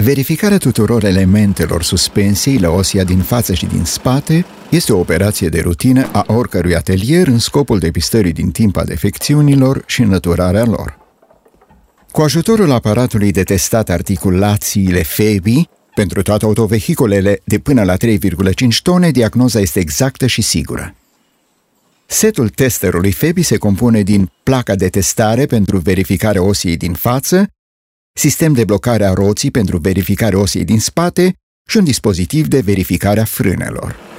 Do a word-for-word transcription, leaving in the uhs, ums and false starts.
Verificarea tuturor elementelor suspensiei la osia din față și din spate este o operație de rutină a oricărui atelier în scopul depistării din timp a defecțiunilor și înlăturarea lor. Cu ajutorul aparatului de testat articulațiile F E B I, pentru toate autovehiculele de până la trei virgulă cinci tone, diagnoza este exactă și sigură. Setul testerului F E B I se compune din placa de testare pentru verificarea osiei din față, sistem de blocare a roții pentru verificarea osiei din spate și un dispozitiv de verificare a frânelor.